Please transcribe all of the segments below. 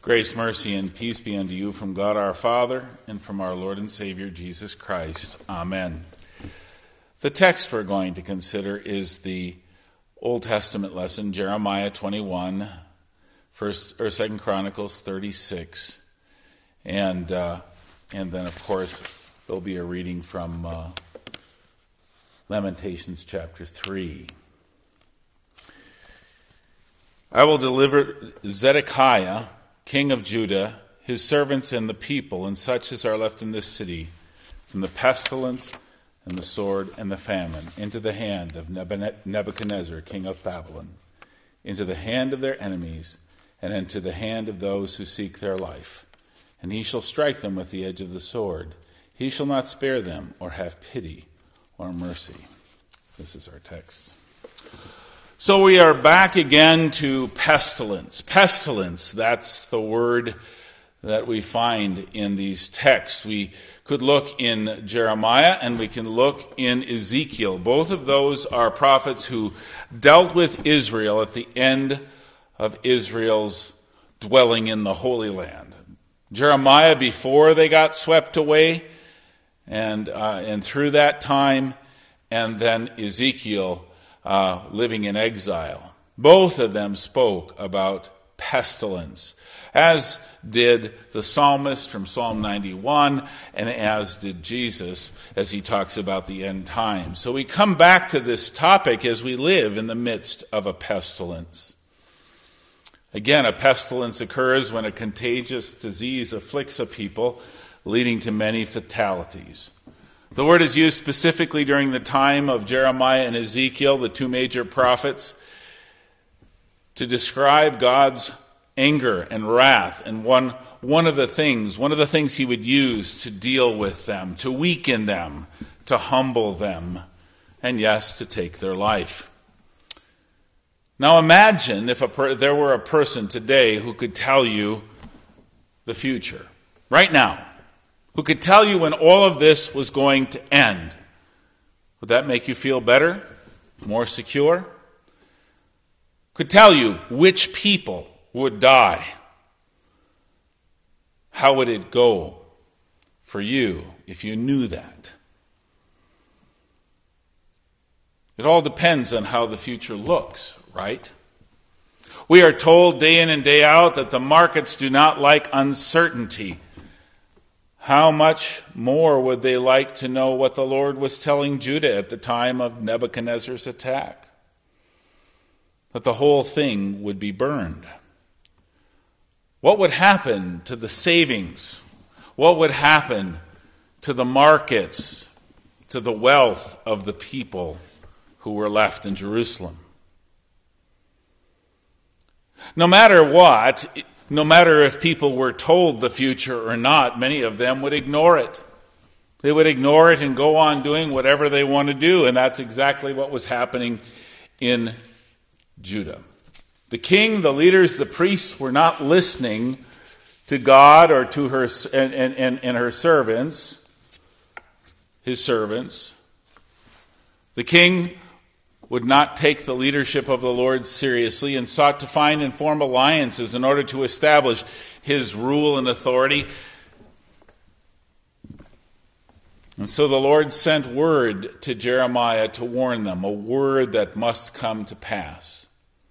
Grace, mercy, and peace be unto you from God our Father and from our Lord and Savior Jesus Christ. Amen. The text we're going to consider is the Old Testament lesson, Jeremiah 21, 2 Chronicles 36, and then, of course, there'll be a reading from Lamentations chapter 3. I will deliver Zedekiah, king of Judah, his servants and the people, and such as are left in this city, from the pestilence and the sword and the famine, into the hand of Nebuchadnezzar, king of Babylon, into the hand of their enemies, and into the hand of those who seek their life. And he shall strike them with the edge of the sword. He shall not spare them, or have pity, or mercy. This is our text. So we are back again to pestilence. Pestilence, that's the word that we find in these texts. We could look in Jeremiah and we can look in Ezekiel. Both of those are prophets who dealt with Israel at the end of Israel's dwelling in the Holy Land. Jeremiah before they got swept away and through that time, and then Ezekiel living in exile. Both of them spoke about pestilence, as did the psalmist from Psalm 91, and as did Jesus as he talks about the end times. So we come back to this topic as we live in the midst of a pestilence. Again, a pestilence occurs when a contagious disease afflicts a people, leading to many fatalities. The word is used specifically during the time of Jeremiah and Ezekiel, the two major prophets, to describe God's anger and wrath, and one of the things he would use to deal with them, to weaken them, to humble them, and yes, to take their life. Now imagine if there were a person today who could tell you the future, right now, who could tell you when all of this was going to end. Would that make you feel better, more secure? Could tell you which people would die. How would it go for you if you knew that? It all depends on how the future looks, right? We are told day in and day out that the markets do not like uncertainty. How much more would they like to know what the Lord was telling Judah at the time of Nebuchadnezzar's attack? That the whole thing would be burned. What would happen to the savings? What would happen to the markets, to the wealth of the people who were left in Jerusalem? No matter what, no matter if people were told the future or not, many of them would ignore it. They would ignore it and go on doing whatever they want to do, and that's exactly what was happening in Judah. The king, the leaders, the priests were not listening to God or to her and her servants, his servants. The king would not take the leadership of the Lord seriously and sought to find and form alliances in order to establish his rule and authority. And so the Lord sent word to Jeremiah to warn them, a word that must come to pass.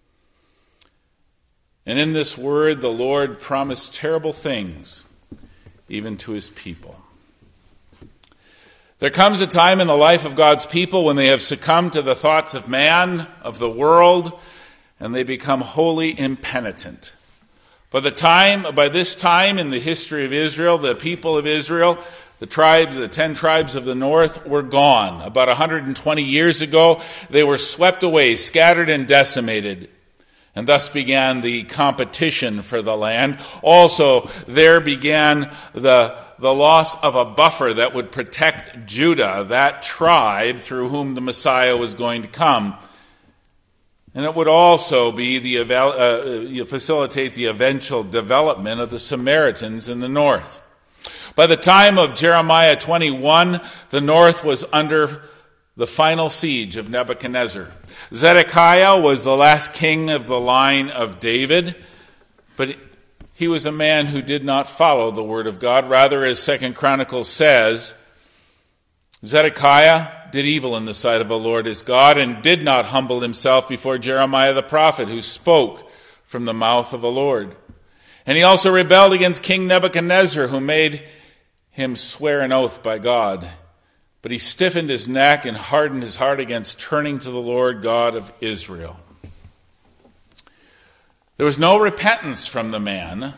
And in this word, the Lord promised terrible things, even to his people. There comes a time in the life of God's people when they have succumbed to the thoughts of man, of the world, and they become wholly impenitent. By this time in the history of Israel, the people of Israel, the 10 tribes of the north, were gone. About 120 years ago, they were swept away, scattered and decimated. And thus began the competition for the land. Also, there began the loss of a buffer that would protect Judah, that tribe through whom the Messiah was going to come. And it would also be facilitate the eventual development of the Samaritans in the north. By the time of Jeremiah 21, the north was under the final siege of Nebuchadnezzar. Zedekiah was the last king of the line of David, but he was a man who did not follow the word of God. Rather, as 2 Chronicles says, Zedekiah did evil in the sight of the Lord his God and did not humble himself before Jeremiah the prophet, who spoke from the mouth of the Lord. And he also rebelled against King Nebuchadnezzar, who made him swear an oath by God. But he stiffened his neck and hardened his heart against turning to the Lord God of Israel. There was no repentance from the man.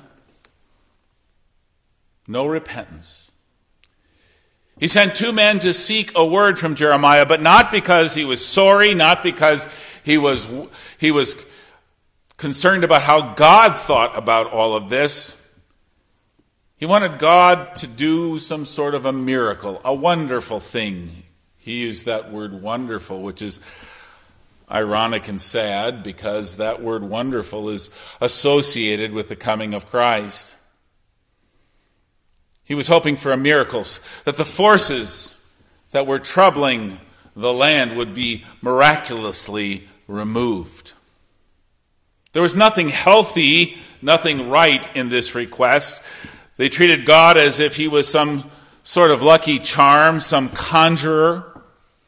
No repentance. He sent 2 men to seek a word from Jeremiah, but not because he was sorry, not because he was concerned about how God thought about all of this. He wanted God to do some sort of a miracle, a wonderful thing. He used that word wonderful, which is ironic and sad because that word wonderful is associated with the coming of Christ. He was hoping for a miracle, that the forces that were troubling the land would be miraculously removed. There was nothing healthy, nothing right in this request. They treated God as if he was some sort of lucky charm, some conjurer.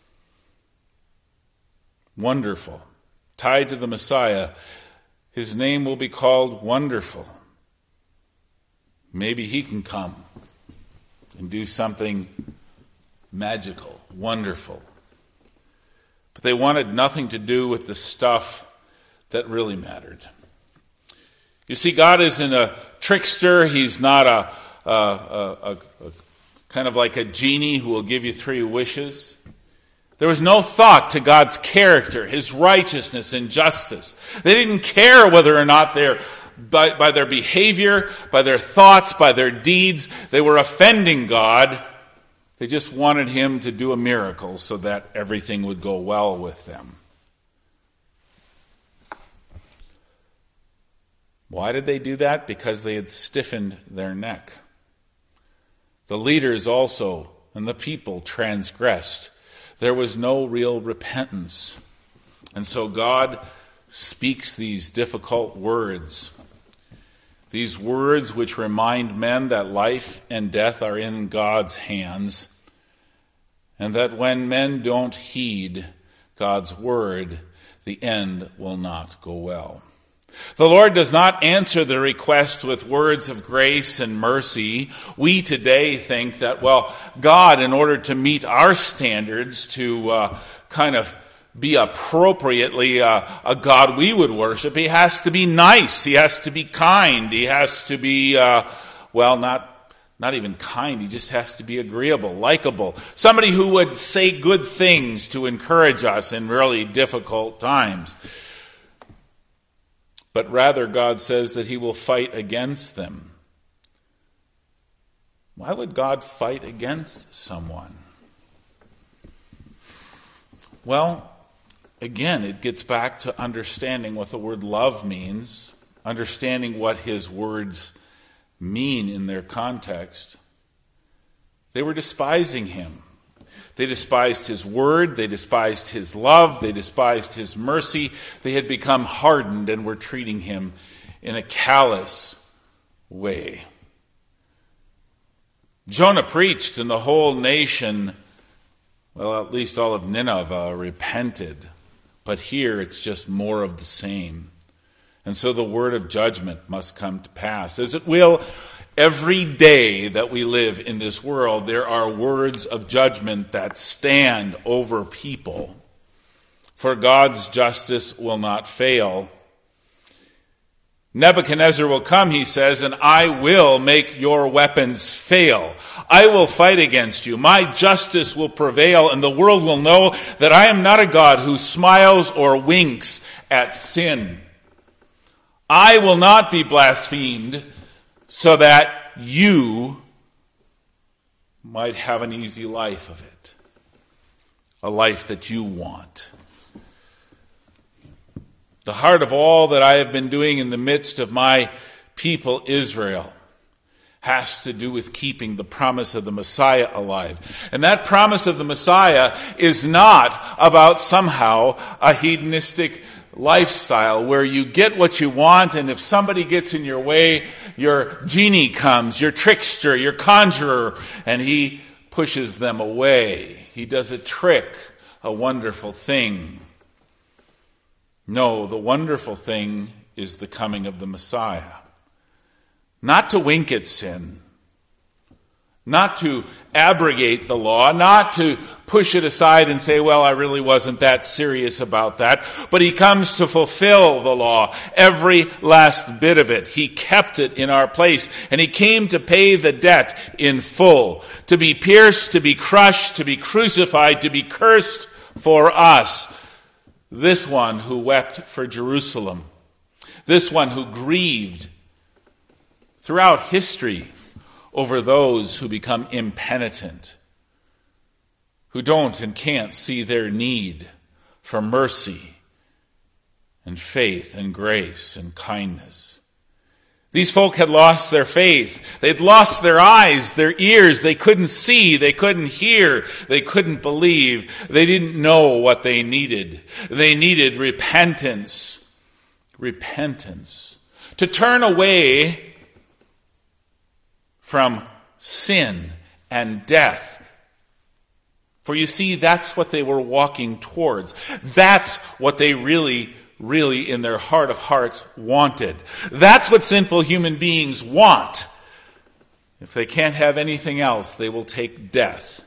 Wonderful. Tied to the Messiah, his name will be called Wonderful. Maybe he can come and do something magical, wonderful. But they wanted nothing to do with the stuff that really mattered. You see, God isn't a trickster. He's not a kind of like a genie who will give you 3 wishes. There was no thought to God's character, his righteousness and justice. They didn't care whether or not by their behavior, by their thoughts, by their deeds, they were offending God. They just wanted him to do a miracle so that everything would go well with them. Why did they do that? Because they had stiffened their neck. The leaders also and the people transgressed. There was no real repentance. And so God speaks these difficult words. These words which remind men that life and death are in God's hands, and that when men don't heed God's word, the end will not go well. The Lord does not answer the request with words of grace and mercy. We today think that, God, in order to meet our standards, to kind of be appropriately a God we would worship, he has to be nice, he has to be kind, he has to be, not even kind, he just has to be agreeable, likable. Somebody who would say good things to encourage us in really difficult times. But rather, God says that he will fight against them. Why would God fight against someone? Well, again, it gets back to understanding what the word love means, understanding what his words mean in their context. They were despising him. They despised his word, they despised his love, they despised his mercy. They had become hardened and were treating him in a callous way. Jonah preached and the whole nation, at least all of Nineveh, repented. But here it's just more of the same. And so the word of judgment must come to pass. As it will every day that we live in this world, there are words of judgment that stand over people. For God's justice will not fail. Nebuchadnezzar will come, he says, and I will make your weapons fail. I will fight against you. My justice will prevail, and the world will know that I am not a God who smiles or winks at sin. I will not be blasphemed so that you might have an easy life of it, a life that you want. The heart of all that I have been doing in the midst of my people Israel has to do with keeping the promise of the Messiah alive. And that promise of the Messiah is not about somehow a hedonistic lifestyle where you get what you want, and if somebody gets in your way, your genie comes, your trickster, your conjurer, and he pushes them away. He does a trick, a wonderful thing. No, the wonderful thing is the coming of the Messiah. Not to wink at sin, not to abrogate the law, not to push it aside and say, well, I really wasn't that serious about that. But he comes to fulfill the law, every last bit of it. He kept it in our place, and he came to pay the debt in full, to be pierced, to be crushed, to be crucified, to be cursed for us. This one who wept for Jerusalem, this one who grieved throughout history over those who become impenitent, who don't and can't see their need for mercy and faith and grace and kindness. These folk had lost their faith. They'd lost their eyes, their ears. They couldn't see, they couldn't hear, they couldn't believe. They didn't know what they needed. They needed repentance. Repentance. To turn away from sin and death. For you see, that's what they were walking towards. That's what they really in their heart of hearts wanted. That's what sinful human beings want. If they can't have anything else, they will take death.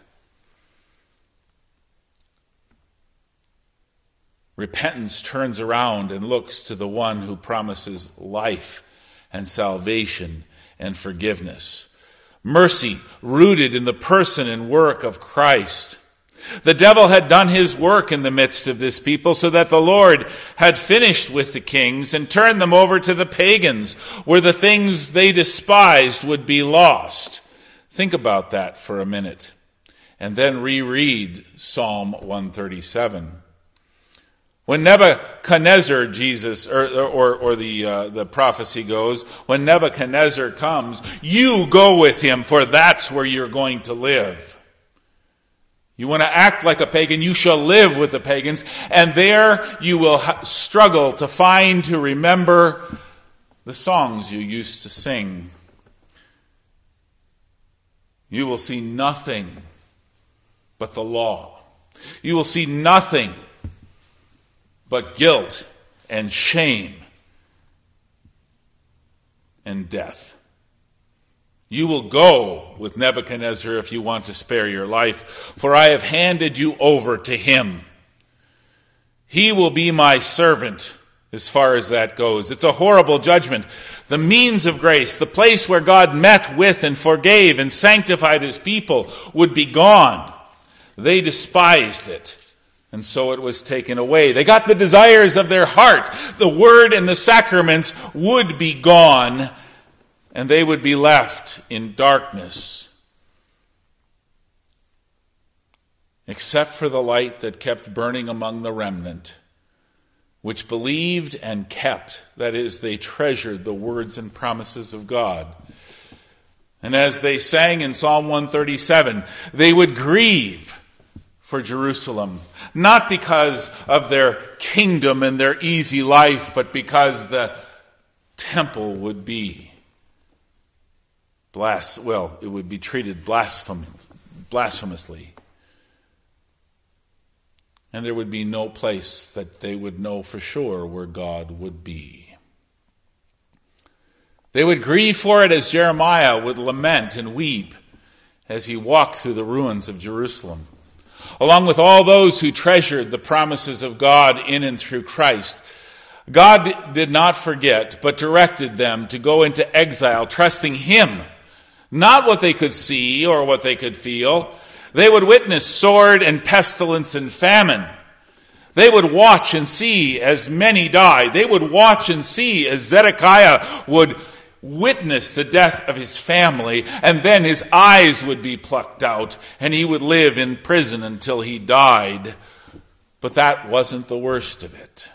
Repentance turns around and looks to the one who promises life and salvation and forgiveness. Mercy rooted in the person and work of Christ. The devil had done his work in the midst of this people so that the Lord had finished with the kings and turned them over to the pagans, where the things they despised would be lost. Think about that for a minute, and then reread Psalm 137. When Nebuchadnezzar, the prophecy goes, when Nebuchadnezzar comes, you go with him, for that's where you're going to live. You want to act like a pagan, you shall live with the pagans, and there you will struggle to remember the songs you used to sing. You will see nothing but the law. You will see nothing but guilt and shame and death. You will go with Nebuchadnezzar if you want to spare your life, for I have handed you over to him. He will be my servant as far as that goes. It's a horrible judgment. The means of grace, the place where God met with and forgave and sanctified his people, would be gone. They despised it, and so it was taken away. They got the desires of their heart. The word and the sacraments would be gone, and they would be left in darkness, except for the light that kept burning among the remnant, which believed and kept, that is, they treasured the words and promises of God. And as they sang in Psalm 137, they would grieve for Jerusalem, not because of their kingdom and their easy life, but because the temple would be it would be treated blasphemously. And there would be no place that they would know for sure where God would be. They would grieve for it as Jeremiah would lament and weep as he walked through the ruins of Jerusalem. Along with all those who treasured the promises of God in and through Christ, God did not forget, but directed them to go into exile, trusting him, not what they could see or what they could feel. They would witness sword and pestilence and famine. They would watch and see as many died. They would watch and see as Zedekiah would witness the death of his family, and then his eyes would be plucked out, and he would live in prison until he died. But that wasn't the worst of it.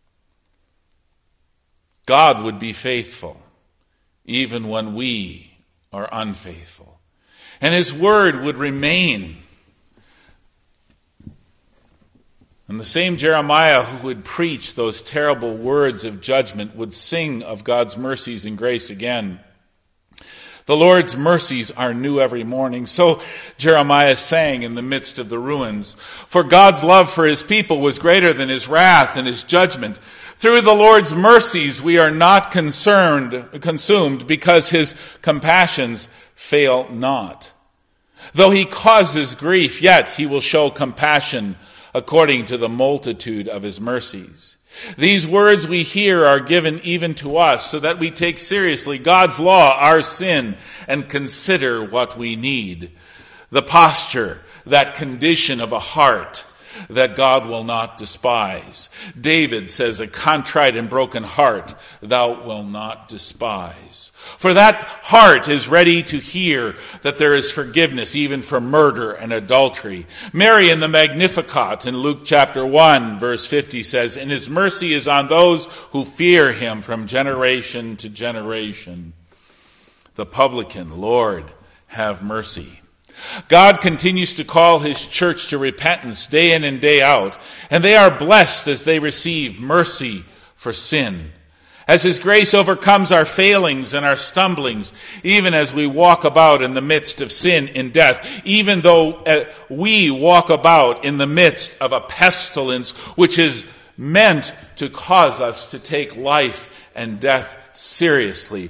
God would be faithful, even when we are unfaithful. And his word would remain. And the same Jeremiah who would preach those terrible words of judgment would sing of God's mercies and grace again. The Lord's mercies are new every morning. So Jeremiah sang in the midst of the ruins. For God's love for his people was greater than his wrath and his judgment. Through the Lord's mercies we are not consumed, because his compassions fail not. Though he causes grief, yet he will show compassion according to the multitude of his mercies. These words we hear are given even to us so that we take seriously God's law, our sin, and consider what we need. The posture, that condition of a heart that God will not despise. David says, a contrite and broken heart thou wilt not despise. For that heart is ready to hear that there is forgiveness even for murder and adultery. Mary in the Magnificat in Luke chapter 1 verse 50 says, and his mercy is on those who fear him from generation to generation. The publican, Lord, have mercy. God continues to call his church to repentance day in and day out, and they are blessed as they receive mercy for sin. As his grace overcomes our failings and our stumblings, even as we walk about in the midst of sin and death, even though we walk about in the midst of a pestilence which is meant to cause us to take life and death seriously,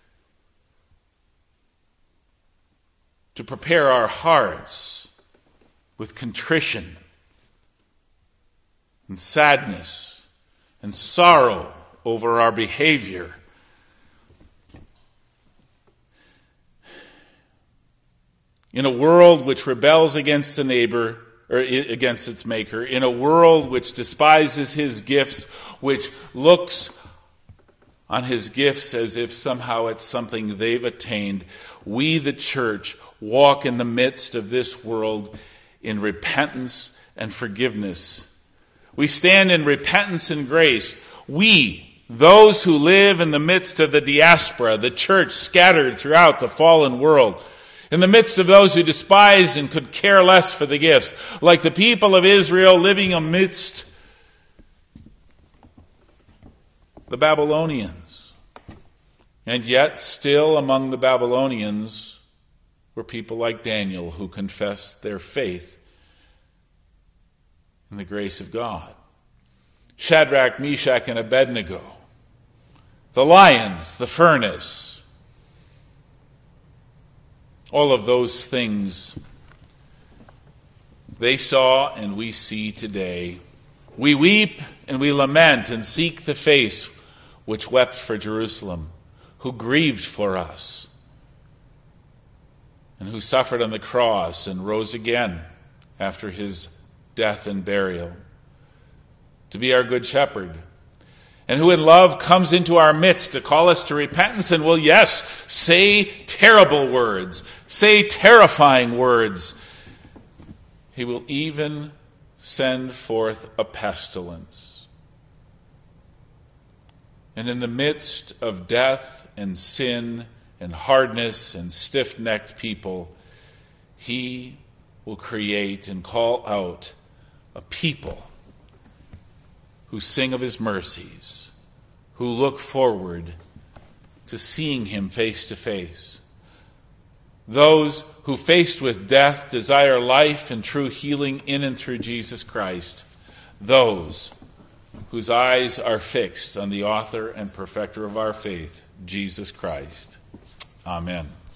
to prepare our hearts with contrition and sadness and sorrow over our behavior. In a world which rebels against the neighbor, or against its maker, in a world which despises his gifts, which looks on his gifts as if somehow it's something they've attained, we, the church, walk in the midst of this world in repentance and forgiveness. We stand in repentance and grace. We, those who live in the midst of the diaspora, the church scattered throughout the fallen world, in the midst of those who despise and could care less for the gifts, like the people of Israel living amidst the Babylonians. And yet, still among the Babylonians were people like Daniel who confessed their faith in the grace of God. Shadrach, Meshach, and Abednego. The lions, the furnace. All of those things they saw and we see today. We weep and we lament and seek the face which wept for Jerusalem, who grieved for us, and who suffered on the cross and rose again after his death and burial to be our good shepherd, and who in love comes into our midst to call us to repentance and will, yes, say terrible words, say terrifying words. He will even send forth a pestilence. And in the midst of death and sin and hardness and stiff-necked people, he will create and call out a people who sing of his mercies, who look forward to seeing him face to face. Those who, faced with death, desire life and true healing in and through Jesus Christ. Those whose eyes are fixed on the author and perfecter of our faith, Jesus Christ. Amen.